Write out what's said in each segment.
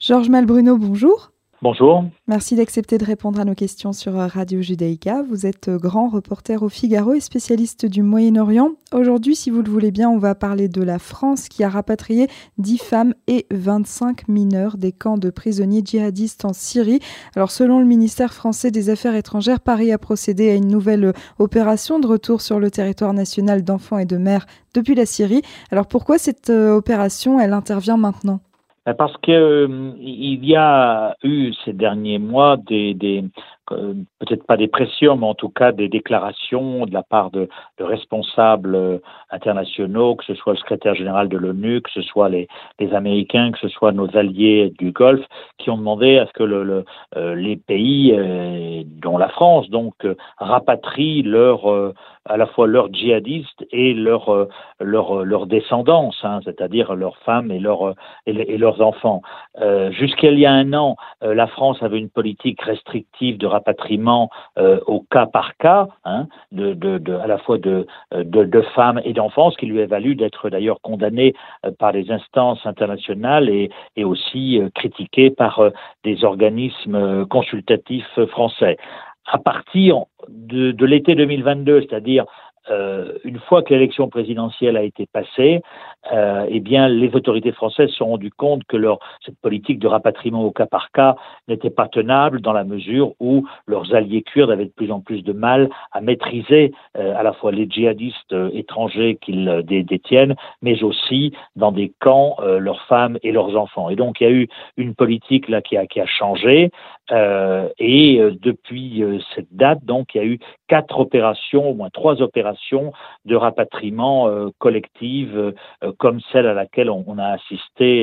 Georges Malbruno, bonjour. Bonjour. Merci d'accepter de répondre à nos questions sur Radio Judaïka. Vous êtes grand reporter au Figaro et spécialiste du Moyen-Orient. Aujourd'hui, si vous le voulez bien, on va parler de la France qui a rapatrié 10 femmes et 25 mineurs des camps de prisonniers djihadistes en Syrie. Alors, selon le ministère français des Affaires étrangères, Paris a procédé à une nouvelle opération de retour sur le territoire national d'enfants et de mères depuis la Syrie. Alors, pourquoi cette opération, elle intervient maintenant ? Parce que il y a eu ces derniers mois peut-être pas des pressions, mais en tout cas des déclarations de la part de responsables internationaux, que ce soit le secrétaire général de l'ONU, que ce soit les Américains, que ce soit nos alliés du Golfe, qui ont demandé à ce que les pays, dont la France, donc, rapatrient à la fois leurs djihadistes et leur descendance, c'est-à-dire leurs femmes et leurs enfants. Jusqu'à il y a un an, la France avait une politique restrictive de rapatriement au cas par cas, à la fois de femmes et d'enfants, ce qui lui a valu d'être d'ailleurs condamné par les instances internationales et aussi critiqué par des organismes consultatifs français. À partir de l'été 2022, c'est-à-dire une fois que l'élection présidentielle a été passée, eh bien, les autorités françaises se sont rendues compte que cette politique de rapatriement au cas par cas n'était pas tenable dans la mesure où leurs alliés kurdes avaient de plus en plus de mal à maîtriser à la fois les djihadistes étrangers qu'ils détiennent, mais aussi dans des camps leurs femmes et leurs enfants. Et donc, il y a eu une politique là qui a changé et depuis cette date, donc, il y a eu 4 opérations, au moins 3 opérations de rapatriement collective comme celle à laquelle on a assisté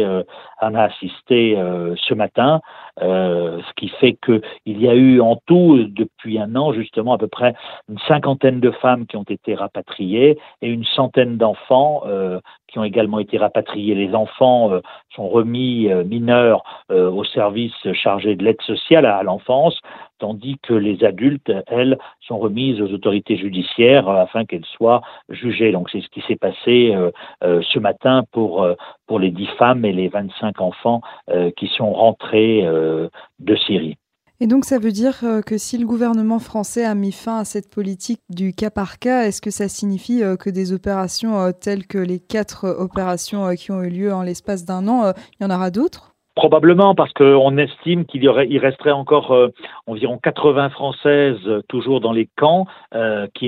ce matin, ce qui fait qu'il y a eu en tout depuis un an justement à peu près une 50aine de femmes qui ont été rapatriées et une centaine d'enfants qui ont également été rapatriés. Les enfants sont remis mineurs au service chargé de l'aide sociale à l'enfance, tandis que les adultes, elles, sont remises aux autorités judiciaires afin qu'elles soient jugées. Donc c'est ce qui s'est passé ce matin pour les 10 femmes et les 25 enfants qui sont rentrés de Syrie. Et donc ça veut dire que si le gouvernement français a mis fin à cette politique du cas par cas, est-ce que ça signifie que des opérations telles que les 4 opérations qui ont eu lieu en l'espace d'un an, il y en aura d'autres ? Probablement, parce qu'on estime qu'il resterait encore environ 80 Françaises toujours dans les camps qui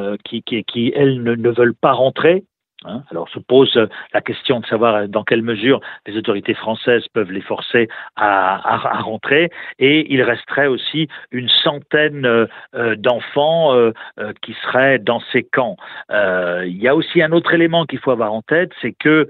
elles ne veulent pas rentrer. Alors se pose la question de savoir dans quelle mesure les autorités françaises peuvent les forcer à rentrer, et il resterait aussi une centaine d'enfants qui seraient dans ces camps. Il y a aussi un autre élément qu'il faut avoir en tête, c'est que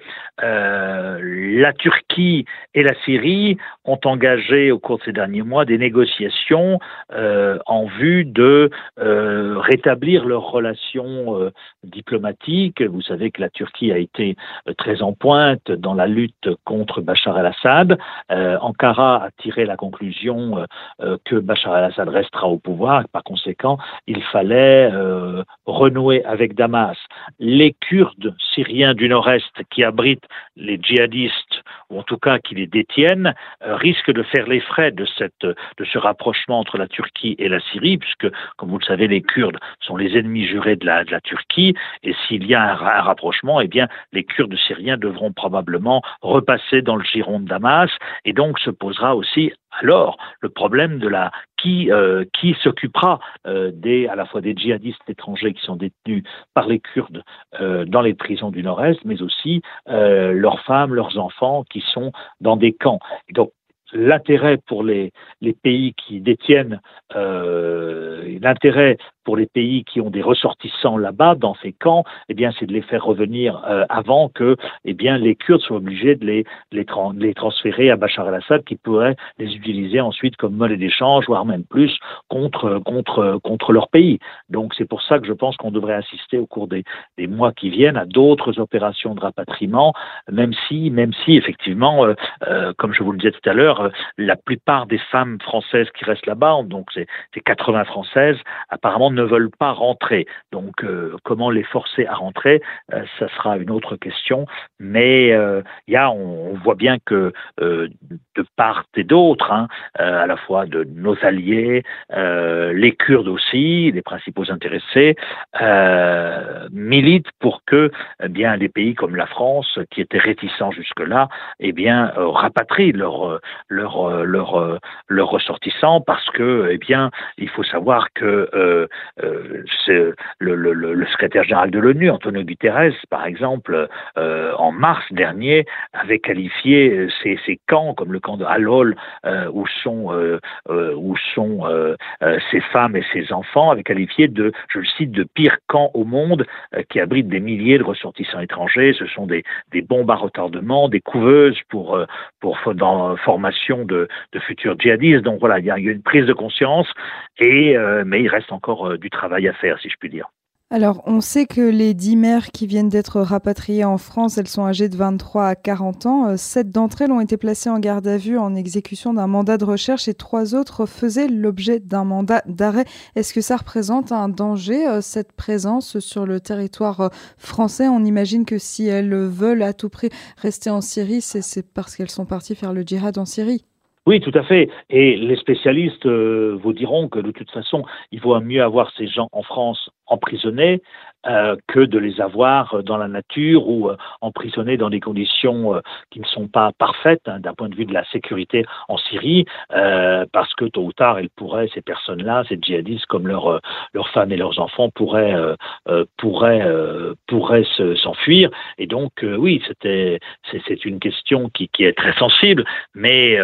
la Turquie et la Syrie ont engagé au cours de ces derniers mois des négociations en vue de rétablir leurs relations diplomatiques. Vous savez que la Turquie a été très en pointe dans la lutte contre Bachar el-Assad. Ankara a tiré la conclusion que Bachar el-Assad restera au pouvoir. Par conséquent, il fallait renouer avec Damas. Les Kurdes syriens du Nord-Est qui abritent les djihadistes, ou en tout cas qui les détiennent, risquent de faire les frais de ce rapprochement entre la Turquie et la Syrie, puisque, comme vous le savez, les Kurdes sont les ennemis jurés de la Turquie, et s'il y a un rapprochement, eh bien, les Kurdes syriens devront probablement repasser dans le giron de Damas, et donc se posera aussi alors le problème de qui s'occupera à la fois des djihadistes étrangers qui sont détenus par les Kurdes dans les prisons du Nord-Est, mais aussi leurs femmes, leurs enfants qui sont dans des camps. Et donc, l'intérêt pour les pays qui détiennent, l'intérêt pour les pays qui ont des ressortissants là-bas, dans ces camps, eh bien, c'est de les faire revenir avant que, eh bien, les Kurdes soient obligés de les transférer à Bachar el-Assad, qui pourrait les utiliser ensuite comme monnaie d'échange, voire même plus, contre leur pays. Donc, c'est pour ça que je pense qu'on devrait assister au cours des mois qui viennent à d'autres opérations de rapatriement, même si, effectivement, comme je vous le disais tout à l'heure, la plupart des femmes françaises qui restent là-bas, donc c'est 80 Françaises, apparemment ne veulent pas rentrer. Donc, comment les forcer à rentrer, ça sera une autre question. Mais on voit bien que de part et d'autre, à la fois de nos alliés, les Kurdes aussi, les principaux intéressés, militent pour que des pays comme la France, qui étaient réticents jusque-là, rapatrient leurs ressortissants, parce que il faut savoir que le secrétaire général de l'ONU, Antonio Guterres, par exemple, en mars dernier, avait qualifié ces camps, comme le camp de Halol, où sont ces femmes et ces enfants, avait qualifié de, je le cite, de pire camp au monde, qui abrite des milliers de ressortissants étrangers. Ce sont des bombes à retardement, des couveuses pour dans formation de futurs djihadistes. Donc voilà, il y a une prise de conscience, mais il reste encore du travail à faire, si je puis dire. Alors, on sait que les 10 mères qui viennent d'être rapatriées en France, elles sont âgées de 23 à 40 ans. 7 d'entre elles ont été placées en garde à vue en exécution d'un mandat de recherche et 3 autres faisaient l'objet d'un mandat d'arrêt. Est-ce que ça représente un danger, cette présence sur le territoire français? On imagine que si elles veulent à tout prix rester en Syrie, c'est parce qu'elles sont parties faire le djihad en Syrie. Oui, tout à fait. Et les spécialistes vous diront que de toute façon, il vaut mieux avoir ces gens en France emprisonnés que de les avoir dans la nature ou emprisonnés dans des conditions qui ne sont pas parfaites d'un point de vue de la sécurité en Syrie, parce que tôt ou tard, ces personnes-là, ces djihadistes, comme leurs femmes et leurs enfants, pourraient s'enfuir. Et donc, oui, c'est une question qui est très sensible, mais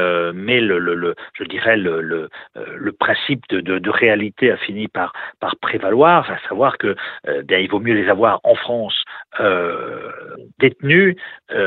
je dirais le principe de réalité a fini par prévaloir, à savoir que il vaut mieux les avoir en France détenus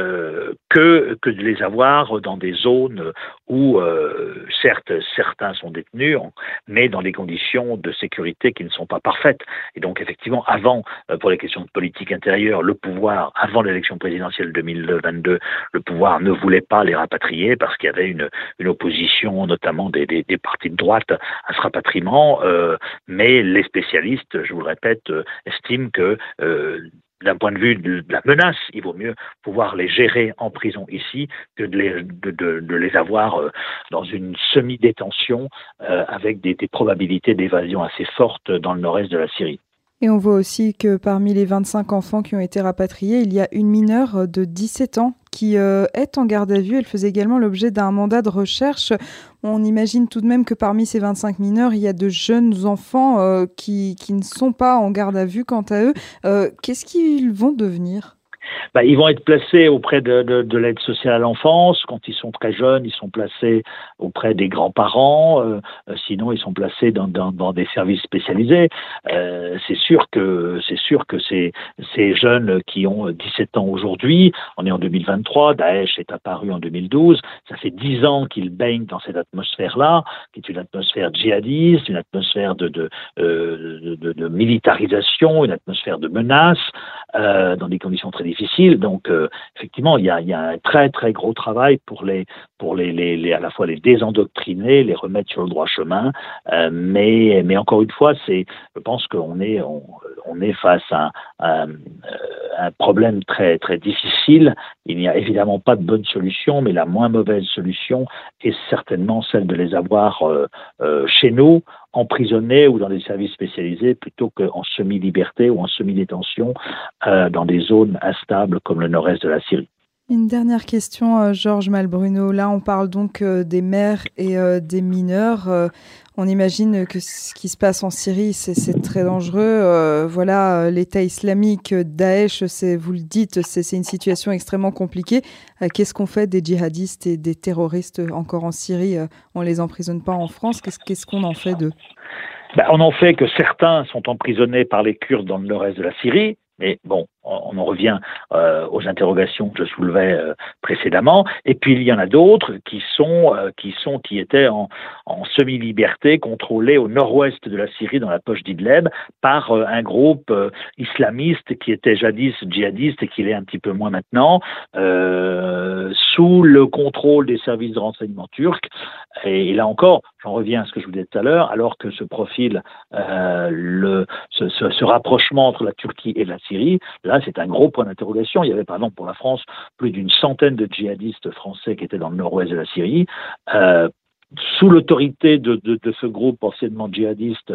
que de les avoir dans des zones où, certes, certains sont détenus, mais dans des conditions de sécurité qui ne sont pas parfaites. Et donc, effectivement, pour les questions de politique intérieure, le pouvoir, avant l'élection présidentielle 2022, le pouvoir ne voulait pas les rapatrier parce qu'il y avait une opposition, notamment des partis de droite, à ce rapatriement. Mais les spécialistes, je vous le répète, estiment que d'un point de vue de la menace, il vaut mieux pouvoir les gérer en prison ici que de les avoir dans une semi-détention avec des probabilités d'évasion assez fortes dans le nord-est de la Syrie. Et on voit aussi que parmi les 25 enfants qui ont été rapatriés, il y a une mineure de 17 ans qui est en garde à vue. Elle faisait également l'objet d'un mandat de recherche. On imagine tout de même que parmi ces 25 mineurs, il y a de jeunes enfants qui ne sont pas en garde à vue quant à eux. Qu'est-ce qu'ils vont devenir ? Ils vont être placés auprès de l'aide sociale à l'enfance. Quand ils sont très jeunes, ils sont placés auprès des grands-parents. Sinon, ils sont placés dans des services spécialisés. C'est sûr que ces jeunes qui ont 17 ans aujourd'hui, on est en 2023, Daesh est apparu en 2012, ça fait 10 ans qu'ils baignent dans cette atmosphère-là, qui est une atmosphère djihadiste, une atmosphère de militarisation, une atmosphère de menace, dans des conditions très difficiles. Donc, effectivement, il y a un très très gros travail pour à la fois les désendoctriner, les remettre sur le droit chemin. Mais encore une fois, je pense qu'on est face à un problème très très difficile. Il n'y a évidemment pas de bonne solution, mais la moins mauvaise solution est certainement celle de les avoir chez nous, emprisonnés ou dans des services spécialisés, plutôt qu'en semi-liberté ou en semi-détention dans des zones instables comme le nord-est de la Syrie. Une dernière question, Georges Malbruno. Là, on parle donc des mères et des mineurs. On imagine que ce qui se passe en Syrie, c'est très dangereux. L'État islamique, Daesh, vous le dites, c'est une situation extrêmement compliquée. Qu'est-ce qu'on fait des djihadistes et des terroristes encore en Syrie? On les emprisonne pas en France. Qu'est-ce qu'on en fait d'eux? On en fait que certains sont emprisonnés par les Kurdes dans le nord-est de la Syrie. Mais bon, on en revient aux interrogations que je soulevais précédemment. Et puis il y en a d'autres qui étaient en semi-liberté, contrôlés au nord-ouest de la Syrie, dans la poche d'Idleb, par un groupe islamiste qui était jadis djihadiste et qui l'est un petit peu moins maintenant, sous le contrôle des services de renseignement turcs. Et là encore, j'en reviens à ce que je vous disais tout à l'heure, alors que se profile ce rapprochement entre la Turquie et la Syrie, là c'est un gros point d'interrogation. Il y avait par exemple pour la France plus d'une centaine de djihadistes français qui étaient dans le nord-ouest de la Syrie. Sous l'autorité de ce groupe anciennement djihadiste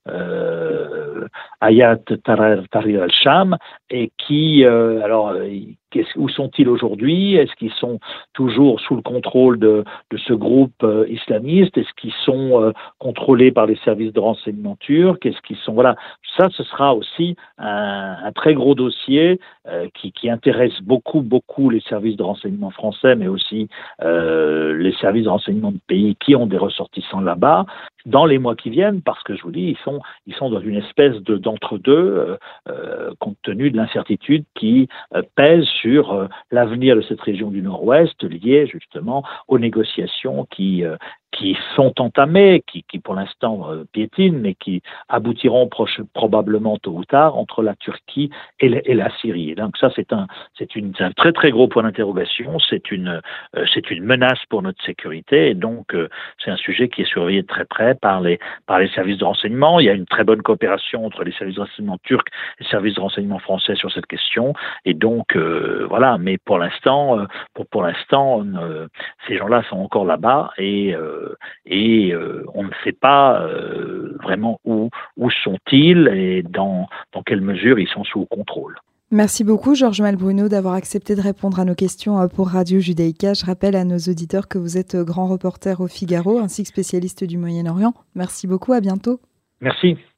Hayat Tahrir al-Sham, et qui, où sont-ils aujourd'hui? Est-ce qu'ils sont toujours sous le contrôle de ce groupe islamiste? Est-ce qu'ils sont contrôlés par les services de renseignement turcs? Est-ce qu'ils sont, voilà, ça, ce sera aussi un très gros dossier qui intéresse beaucoup les services de renseignement français, mais aussi les services de renseignement de pays qui ont des ressortissants là-bas, dans les mois qui viennent, parce que je vous dis, ils sont dans une espèce d'entre-deux, compte tenu de l'incertitude qui pèse sur l'avenir de cette région du Nord-Ouest, liée justement aux négociations qui sont entamées, qui pour l'instant piétinent, mais qui aboutiront probablement tôt ou tard entre la Turquie et la Syrie. Et donc ça, c'est un très très gros point d'interrogation. C'est une menace pour notre sécurité, et donc c'est un sujet qui est surveillé de très près par les services de renseignement. Il y a une très bonne coopération entre les services de renseignement turcs et les services de renseignement français sur cette question. Et donc voilà. Mais pour l'instant, ces gens-là sont encore là-bas, et on ne sait pas vraiment où sont-ils et dans quelle mesure ils sont sous contrôle. Merci beaucoup Georges Malbruno d'avoir accepté de répondre à nos questions pour Radio Judaïka. Je rappelle à nos auditeurs que vous êtes grand reporter au Figaro ainsi que spécialiste du Moyen-Orient. Merci beaucoup, à bientôt. Merci.